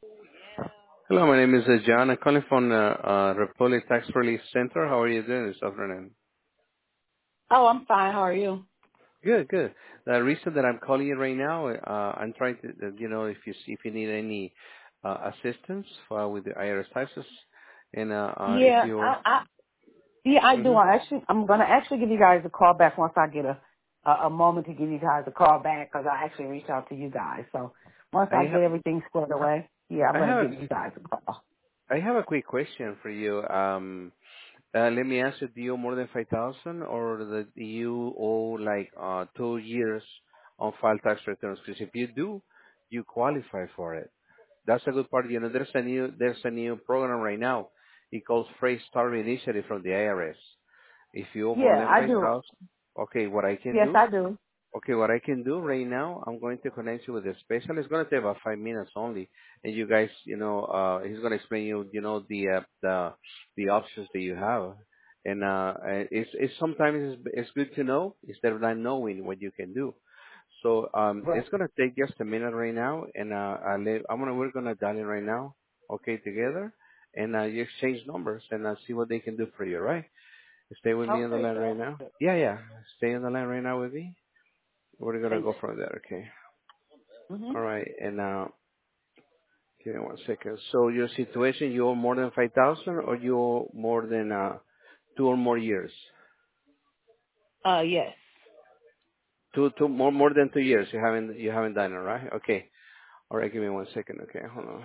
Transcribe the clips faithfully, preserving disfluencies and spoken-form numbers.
Hello, my name is uh, John. I'm calling from uh, uh, Republic Tax Relief Center. How are you doing this afternoon? Oh, I'm fine. How are you? Good, good. The reason that I'm calling you right now, uh, I'm trying to, uh, you know, if you see, if you need any uh, assistance uh, with the I R S taxes, and uh, uh, if Yeah, you, I, I yeah, I do. hmm I actually, I'm gonna actually give you guys a call back once I get a a, a moment to give you guys a call back because I actually reached out to you guys. So once I I get have, everything squared away, yeah, I'm I gonna have, give you guys a call. I have a quick question for you. Um, uh, let me ask you: do you owe more than five thousand, or the, do you owe like uh, two years on file tax returns? Because if you do, you qualify for it. That's a good part. You know, there's a new there's a new program right now. It calls Phrase Start Initiative from the I R S. If you owe more Yeah, than I five do. thousand, okay, what I can Yes, do, I do. okay, what I can do right now, I'm going to connect you with a specialist. It's going to take about five minutes only, and you guys, you know, uh, he's going to explain you, you know, the uh, the the options that you have, and uh, it's it's sometimes it's, it's good to know instead of not knowing what you can do. So um, Right. it's gonna take just a minute right now, and uh, I'll let, I'm gonna we're gonna dial in right now, okay, together, and uh, you exchange numbers and uh, see what they can do for you, right? Stay with me on the Okay, line right so now. Yeah, yeah. Stay on the line right now with me. We're gonna thank go from there, okay? you. Mhm. All right, and uh, give me one second. So your situation, you owe more than five thousand, or you owe more than uh, two or more years? Uh, yes. Two, two more, more than two years. You haven't, you haven't done it, right? Okay. All right, give me one second. Okay, hold on.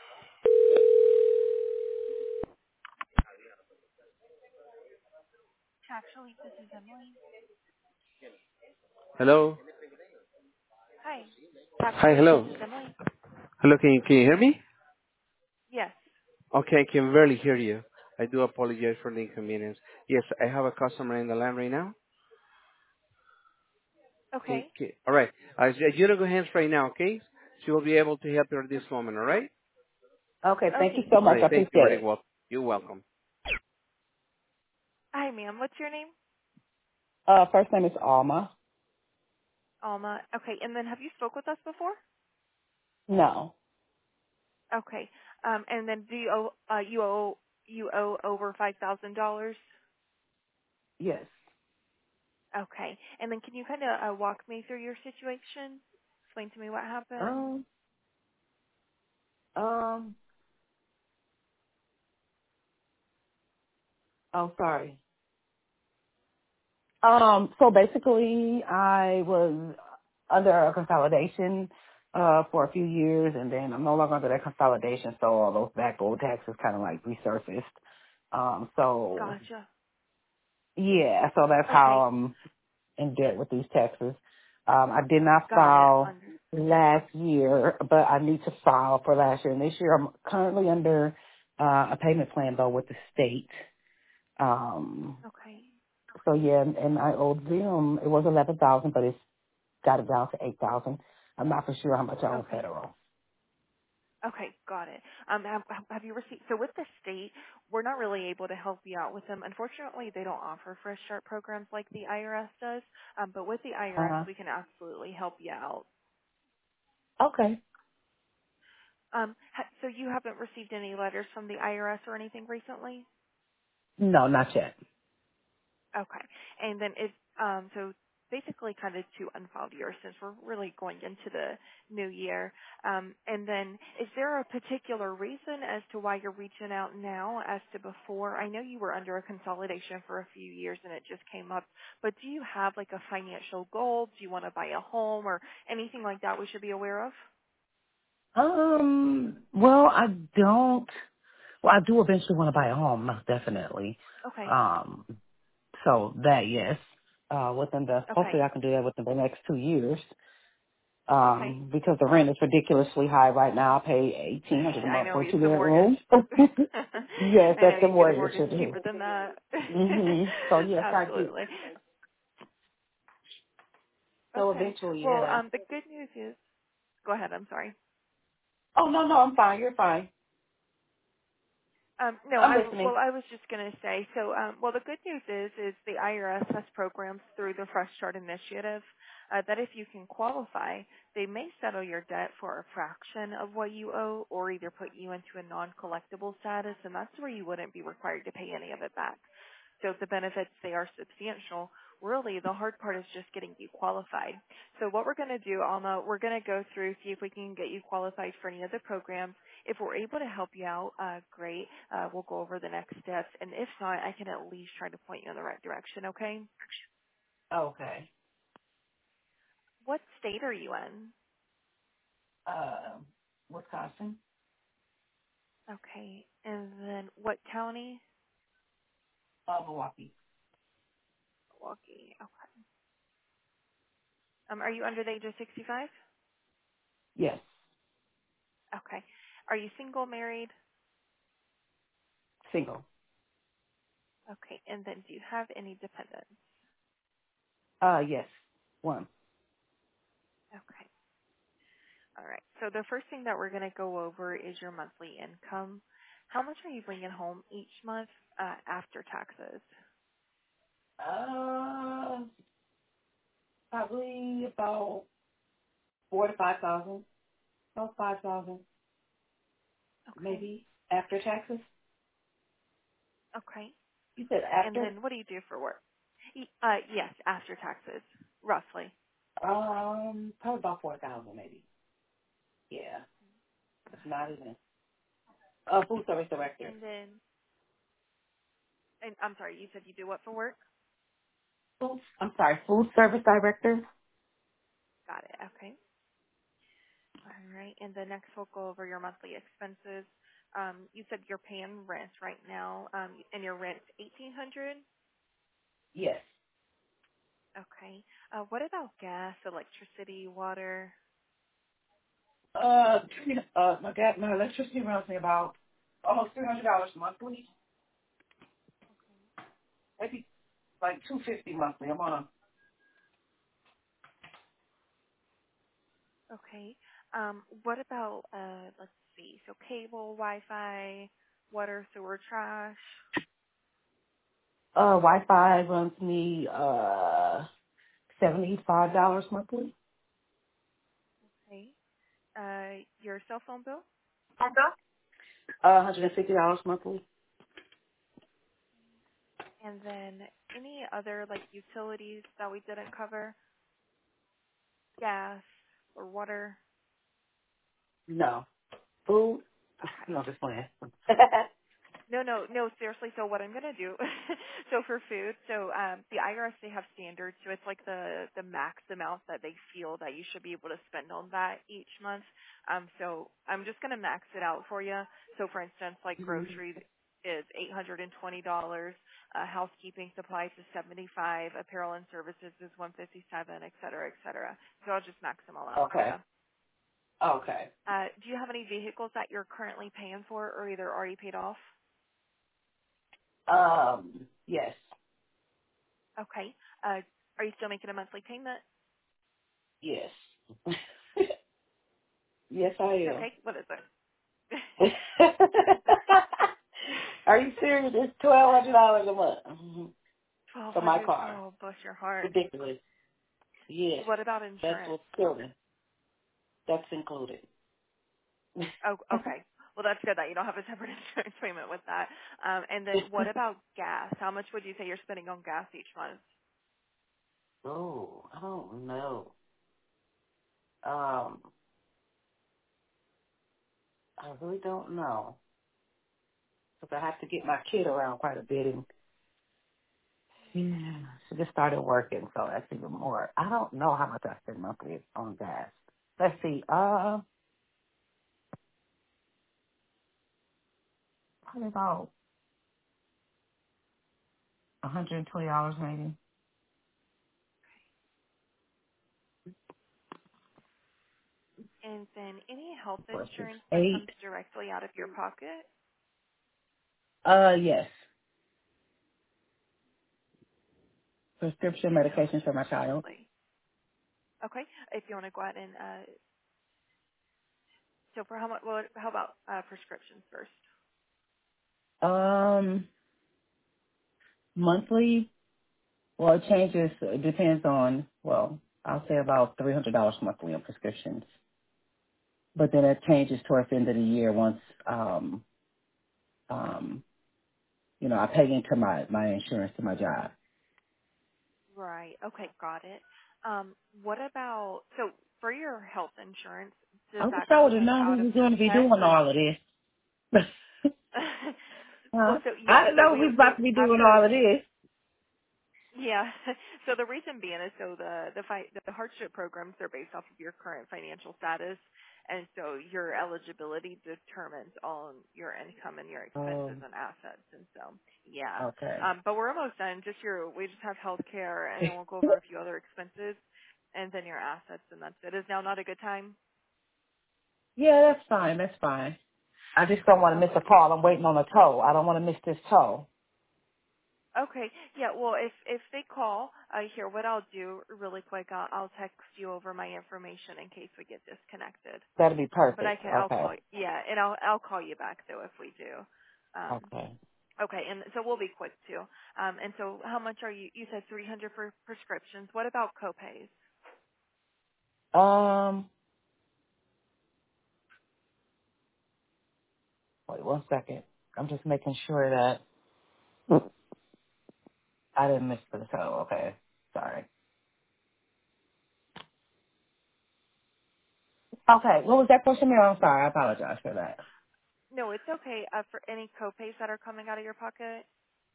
Actually, this is Emily. Hello. Hi. Hi, Actually, this hello. is Emily. Hello, can you, can you hear me? Yes. Okay, I can barely hear you. I do apologize for the inconvenience. Yes, I have a customer in the line right now. Can, Okay. can, all right. Uh, you don't go hands right now, okay? She will be able to help you at this moment, all right? Okay, thank you Okay. so All much. right, I thank you appreciate very it. well. You're welcome. Hi, ma'am. What's your name? Uh, first name is Alma. Alma. Okay. And then have you spoke with us before? No. Okay. Um, and then do you owe uh, you owe you owe over five thousand dollars? Yes. Okay. And then can you kind of uh, walk me through your situation? Explain to me what happened. Um. Um. Oh, sorry. Um, so basically, I was under a consolidation uh, for a few years, and then I'm no longer under that consolidation, so all those back old taxes kind of like resurfaced. Um, so Gotcha. yeah, so that's Okay. how I'm in debt with these taxes. Um, I did not Got it. file Under. last year, but I need to file for last year. And this year, I'm currently under uh, a payment plan though with the state. Um, Okay. so yeah, and, and I owed them. It was eleven thousand, but it's got it down to eight thousand. I'm not for sure how much I owe Okay. federal. Okay, got it. Um, have, have you received? So with the state, we're not really able to help you out with them. Unfortunately, they don't offer fresh start programs like the I R S does. Um, but with the I R S, Uh, we can absolutely help you out. okay. Um, ha- so you haven't received any letters from the I R S or anything recently? No, not yet. Okay. And then it's um so basically kind of two unfiled years since we're really going into the new year. Um and then is there a particular reason as to why you're reaching out now as to before? I know you were under a consolidation for a few years and it just came up, but do you have like a financial goal? Do you want to buy a home or anything like that we should be aware of? Um, well, I don't. Well, I do eventually want to buy a home, most definitely. Okay. Um, so that yes, uh, within the hopefully Okay. I can do that within the next two years. Okay. Um, because the rent is ridiculously high right now. I pay eighteen hundred a I month know for a it's two the mortgage. bedroom. Yes, I know that's the you can get a mortgage. mortgage cheaper than that. Mhm. So yes, I do. Absolutely. So Okay. eventually, Well, yeah. um, the good news is, go ahead. I'm sorry. Oh no, no, I'm fine. You're fine. Um, no, I'm I listening. well, I was just going to say. So, um, well, the good news is, is the I R S has programs through the Fresh Start Initiative uh, that if you can qualify, they may settle your debt for a fraction of what you owe, or either put you into a non-collectible status, and that's where you wouldn't be required to pay any of it back. So the benefits, they are substantial. Really, the hard part is just getting you qualified. So what we're going to do, Alma, we're going to go through, see if we can get you qualified for any of the programs. If we're able to help you out, uh, great. Uh, we'll go over the next steps. And if not, I can at least try to point you in the right direction, okay? Okay. What state are you in? Uh, Wisconsin. Okay. And then what county? Uh, Milwaukee. Milwaukee. Okay. Um, are you under the age of sixty-five? Yes. Okay. Are you single, married? Single. Okay. And then do you have any dependents? Uh, yes. One. Okay. All right. So the first thing that we're going to go over is your monthly income. How much are you bringing home each month uh, after taxes? Uh, probably about four to five thousand. About five thousand, Okay. maybe after taxes. Okay. You said And after? then what do you do for work? Y- Uh, yes, after taxes, roughly. Um, probably about four thousand, maybe. Yeah, it's not even. Uh, food service director. And then, and I'm sorry, you said you do what for work? Food, I'm sorry, food service director. Got it. Okay. All right. And then next we'll go over your monthly expenses. Um, you said you're paying rent right now, um, and your rent's eighteen hundred. Yes. Okay. Uh, what about gas, electricity, water? Uh, uh, my gas, my electricity runs me about almost three hundred dollars monthly. Maybe like two fifty monthly. I'm on. Okay. Um, what about uh, let's see, so cable, Wi-Fi, water, sewer, trash? Uh, Wi-Fi runs me uh seventy-five dollars monthly. Okay. Uh, your cell phone bill? Uh, one hundred and fifty dollars monthly. And then any other like utilities that we didn't cover? Gas or water? No food. Okay. No, just playing. No, no, no, seriously. So what I'm going to do, so for food, so um, the I R S, they have standards. So it's like the, the max amount that they feel that you should be able to spend on that each month. Um, so I'm just going to max it out for you. So for instance, like groceries is eight hundred twenty dollars, uh, housekeeping supplies is seventy-five dollars, apparel and services is one hundred fifty-seven dollars, et cetera, et cetera. So I'll just max them all out for Okay. you. Okay. Uh, do you have any vehicles that you're currently paying for or either already paid off? Um. Yes. Okay. Uh, are you still making a monthly payment? Yes. Yes, I am. Okay. What is it? Are you serious? It's twelve hundred dollars a month mhm, Twelve for my hundred. car. Oh, bless your heart. Ridiculous. Yes, What about that's insurance? what's killing. That's included. Oh, okay. Well, that's good that you don't have a separate insurance payment with that. Um, and then what about gas? How much would you say you're spending on gas each month? Oh, I don't know. Um, I really don't know because I have to get my kid around quite a bit, and yeah, she just started working, so that's even more. I don't know how much I spend monthly on gas. Let's see. Uh, probably about one hundred and twenty dollars, maybe. And then any health Four, six, insurance that eight. comes directly out of your pocket? Uh, yes. Prescription Okay, medications for my child. lovely. Okay, if you want to go ahead and uh, so for how much? Well, how about uh, prescriptions first? Um, monthly. Well, it changes. It depends on. Well, I'll say about three hundred dollars monthly on prescriptions, but then it changes towards the end of the year once um um you know I pay into my my insurance to my job. Right. Okay, got it. Um, what about so for your health insurance, I does was that told to come know out we of was your going to be doing check or? all of this. Well, Huh? so I yeah, didn't so know we we was so about to be doing after all of this. yeah. So the reason being is so the the fi- the hardship programs are based off of your current financial status, and so your eligibility determines on your income and your expenses Um. and assets, and so yeah. Okay. Um, but we're almost done. Just your we just have health care, and then we'll go over a few other expenses, and then your assets, and that's it. Is now not a good time? Yeah, that's fine. That's fine. I just don't want to miss a Okay. call. I'm waiting on a tow. I don't want to miss this tow. Okay. Yeah. Well, if if they call, uh, here, what I'll do really quick, I'll, I'll text you over my information in case we get disconnected. That'll be Um, but I perfect. can, I'll Okay. call, yeah, and I'll I'll call you back though if we do. Um, Okay. okay. And so we'll be quick too. Um, and so how much are you? You said three hundred for prescriptions. What about copays? Um. Wait one second. I'm just making sure that I didn't miss the tow. Okay. Sorry. Okay. What was that question, Mary? I'm sorry. I apologize for that. No, it's okay. Uh, for any copays that are coming out of your pocket.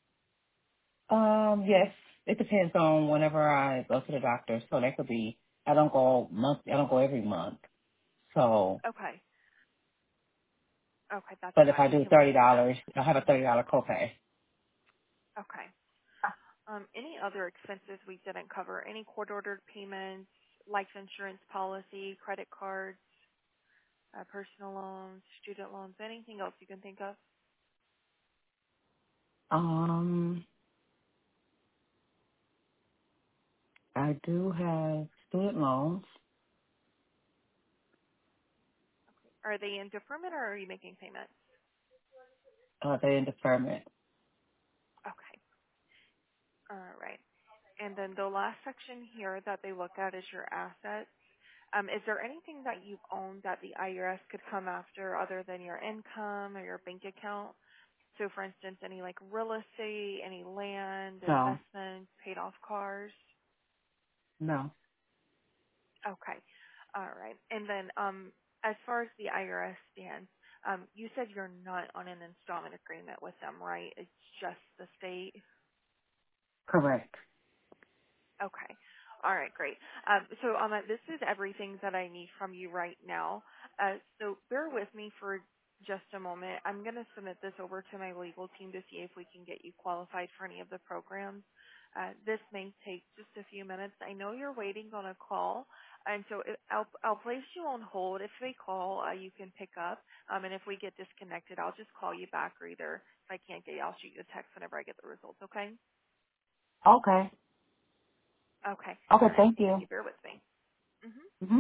Um. Yes. It depends on whenever I go to the doctor. So that could be. I don't go month. I don't go every month. So, Okay. Okay, that's but if I fine. We do can thirty leave that. dollars, I have a thirty dollar copay. Okay. Um, any other expenses we didn't cover? Any court-ordered payments, life insurance policy, credit cards, uh, personal loans, student loans, anything else you can think of? Um. I do have student loans. Are they in deferment or are you making payments? Uh, they're in deferment. Okay. All right. And then the last section here that they look at is your assets. Um, is there anything that you own that the I R S could come after other than your income or your bank account? So, for instance, any like real estate, any land, No. investments, paid off cars? No. Okay. All right. And then, um, as far as the I R S stands, um, you said you're not on an installment agreement with them, right? It's just the state? Correct. Okay. All right, great. Um, so um, uh, this is everything that I need from you right now. Uh, so bear with me for just a moment. I'm going to submit this over to my legal team to see if we can get you qualified for any of the programs. Uh, this may take just a few minutes. I know you're waiting on a call, and so it, I'll, I'll place you on hold. If they call, uh, you can pick up, um, and if we get disconnected, I'll just call you back, or either if I can't get you, I'll shoot you a text whenever I get the results, okay? Okay. Okay. Okay. All right. Thank Thank you. you. Bear with me. Mm-hmm. hmm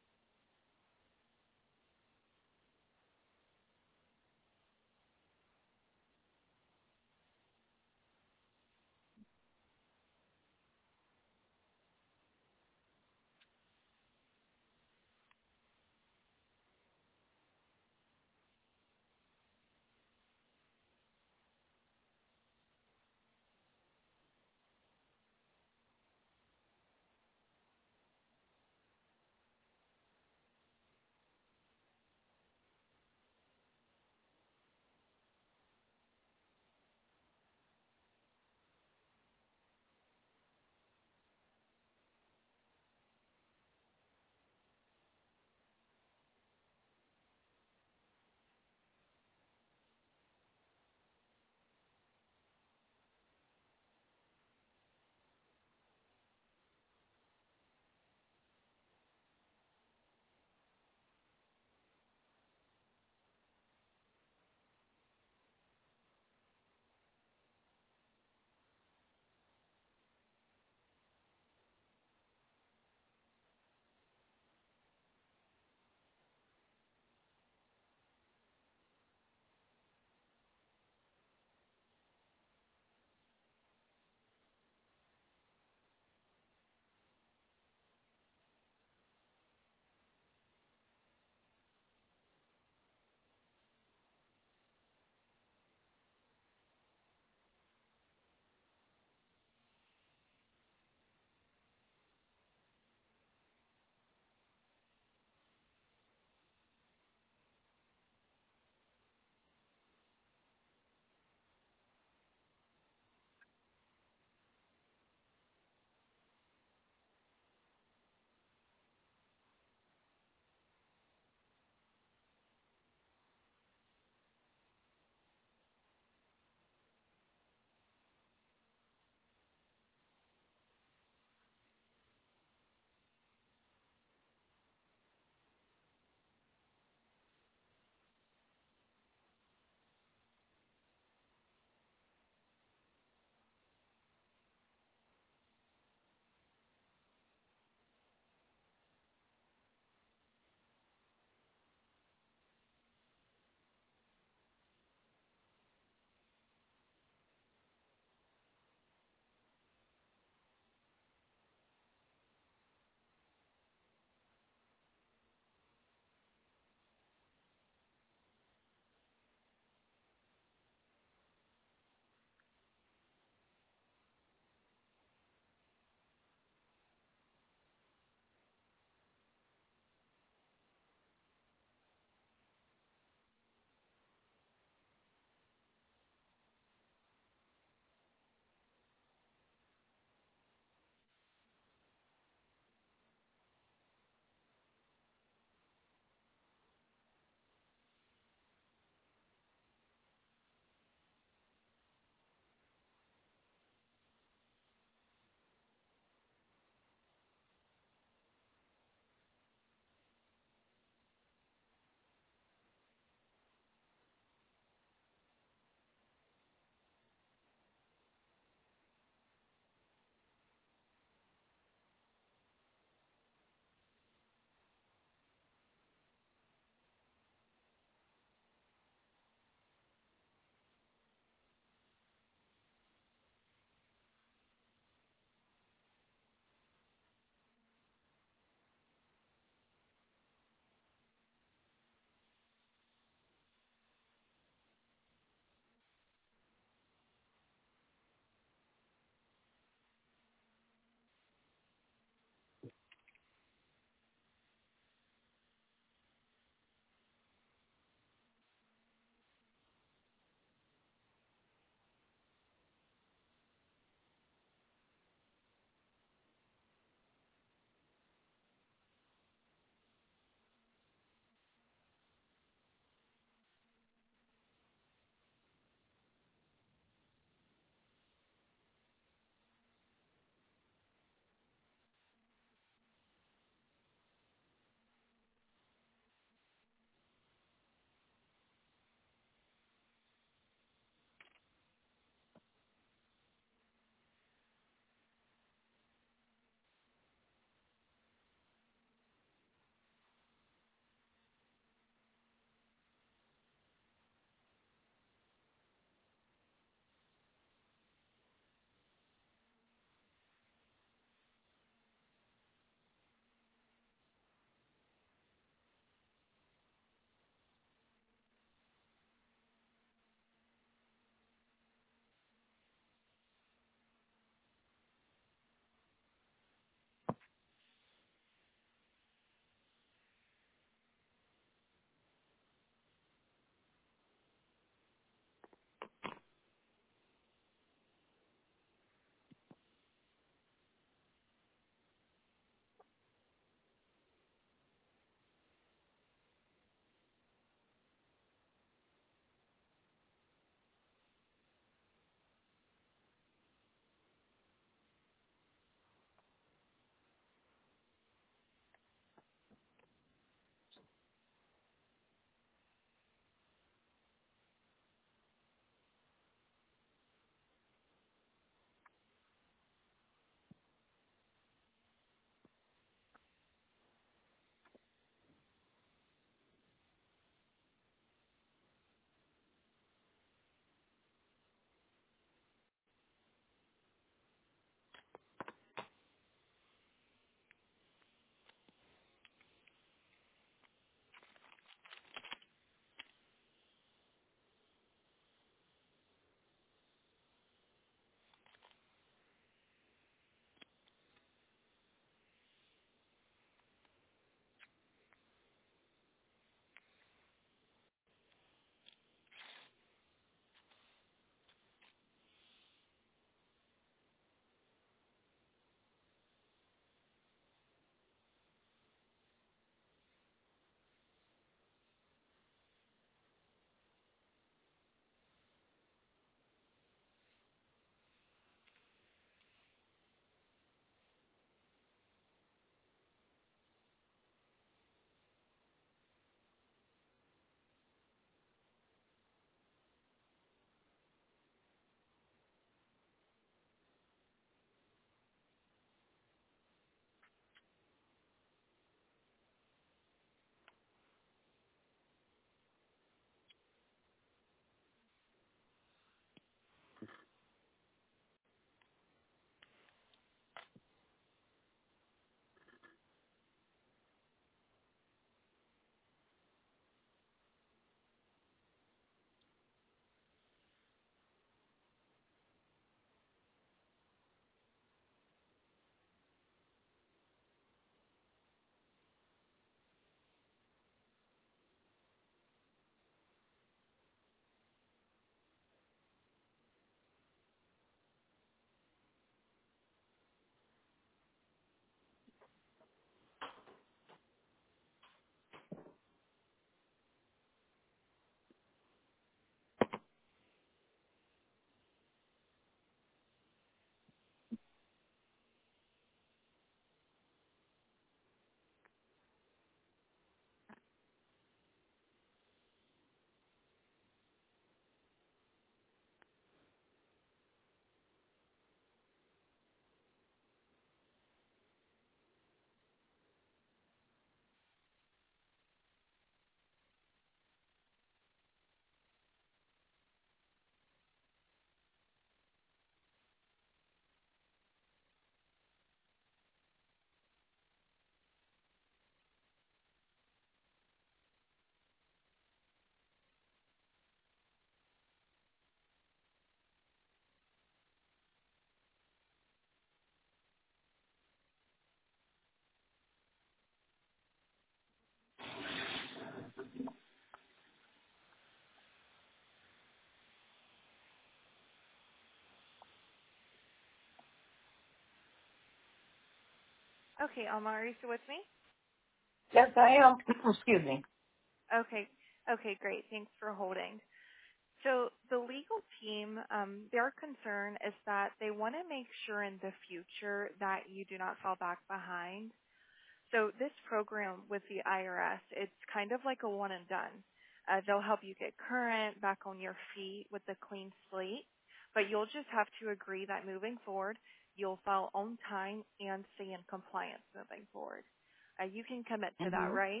Okay, Alma, are you still with me? Yes, I am. Excuse me. Okay. Okay, great. Thanks for holding. So the legal team, um, their concern is that they want to make sure in the future that you do not fall back behind. So this program with the I R S, it's kind of like a one and done. Uh, they'll help you get current, back on your feet with a clean slate, but you'll just have to agree that moving forward, you'll file on time and stay in compliance moving forward. Uh, you can commit to that, hmm right?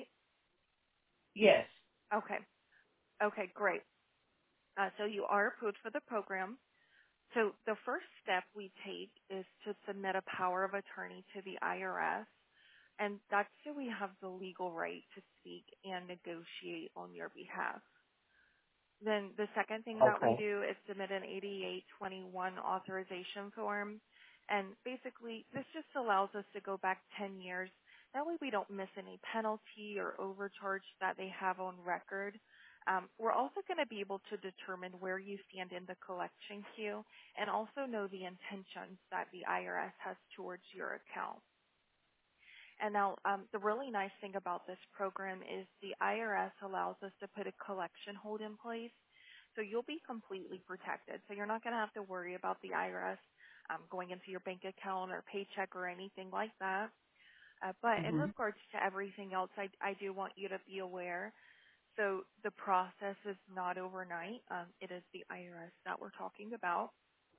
Yes. Okay. Okay, great. Uh, so you are approved for the program. So the first step we take is to submit a power of attorney to the I R S, and that's so we have the legal right to speak and negotiate on your behalf. Then the second thing that we Okay. do is submit an eighty-eight twenty-one authorization form. And basically, this just allows us to go back ten years. That way we don't miss any penalty or overcharge that they have on record. Um, we're also going to be able to determine where you stand in the collection queue and also know the intentions that the I R S has towards your account. And now, um, the really nice thing about this program is the I R S allows us to put a collection hold in place, so you'll be completely protected. So you're not going to have to worry about the I R S um, going into your bank account or paycheck or anything like that. Uh, but in hmm regards to everything else, I, I do want you to be aware. So the process is not overnight. Um, it is the I R S that we're talking about.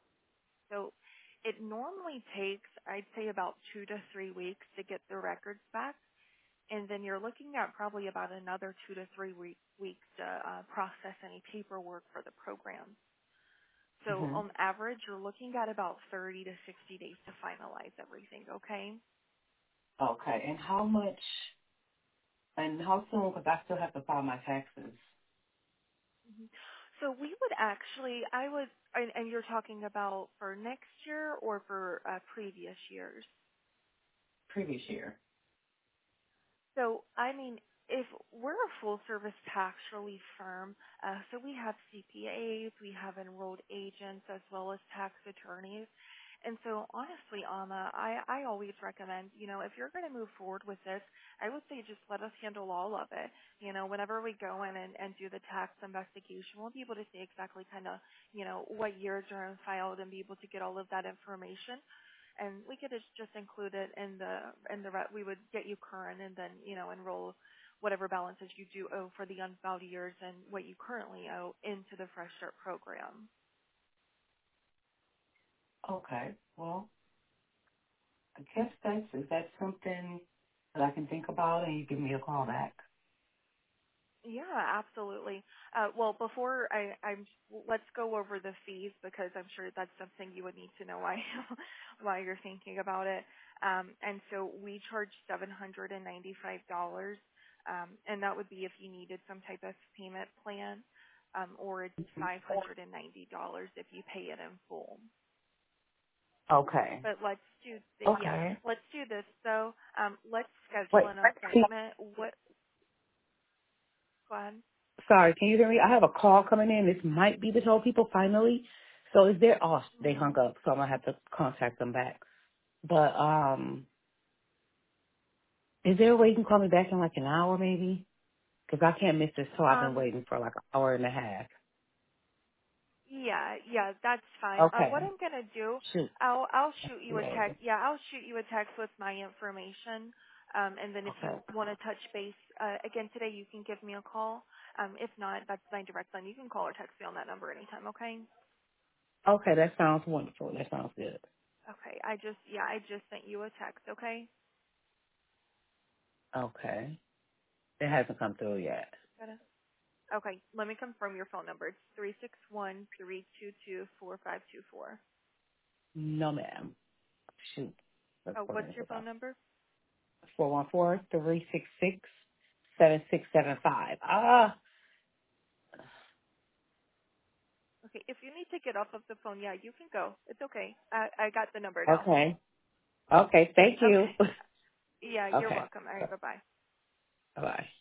So it normally takes, I'd say, about two to three weeks to get the records back, and then you're looking at probably about another two to three week, weeks to uh, process any paperwork for the program. So hmm on average, you're looking at about thirty to sixty days to finalize everything, okay? Okay. And how much, and how soon, because I still have to file my taxes Mhm. So we would actually, I would, and, and you're talking about for next year or for uh, previous years? previous year. So, I mean, if we're a full service tax relief firm, uh, so we have C P As, we have enrolled agents as well as tax attorneys. And so honestly, Anna, I, I always recommend, you know, if you're going to move forward with this, I would say just let us handle all of it. You know, whenever we go in and, and do the tax investigation, we'll be able to see exactly kind of, you know, what years are filed and be able to get all of that information, and we could just just include it in the in the re- we would get you current and then you know enroll whatever balances you do owe for the unfiled years and what you currently owe into the Fresh Start program. Okay. Well, I guess that's, is that something that I can think about and you give me a call back? Yeah, absolutely. Uh, well, before I, I'm, let's go over the fees because I'm sure that's something you would need to know why, why you're thinking about it. Um, and so we charge seven hundred and ninety-five dollars, um, and that would be if you needed some type of payment plan, um, or it's five hundred and ninety dollars if you pay it in full. Okay. But let's do, the, yeah, Okay. let's do this though. Um, let's schedule Wait. an See, appointment. What? Go ahead. sorry, can you hear me? I have a call coming in. This might be the toll people finally. So is there, oh, they Mhm. hung up, so I'm going to have to contact them back. But, um, is there a way you can call me back in like an hour maybe? Because I can't miss this call. I've been Um, waiting for like an hour and a half. Yeah, yeah, that's fine. Uh, what Okay. I'm gonna do, Shoot. I'll I'll shoot you a Yeah. text. Yeah, I'll shoot you a text with my information. Um, and then if Okay. you want to touch base uh, again today, you can give me a call. Um, if not, that's my direct line. You can call or text me on that number anytime. Okay. Okay, that sounds wonderful. That sounds good. Okay. I just yeah, I just sent you a text. Okay. Okay. It hasn't come through yet. Got it. Okay. Let me confirm your phone number. It's three six one three two two four five two four. No, ma'am. Shoot. That's Oh, what what's it your is phone about. number? four one four, three six six, seven six seven five. Ah. Okay. If you need to get off of the phone, yeah, you can go. It's okay. I I got the number now. Okay. Okay. Thank you. Okay. Yeah, you're Okay. welcome. All right, bye-bye. Bye-bye.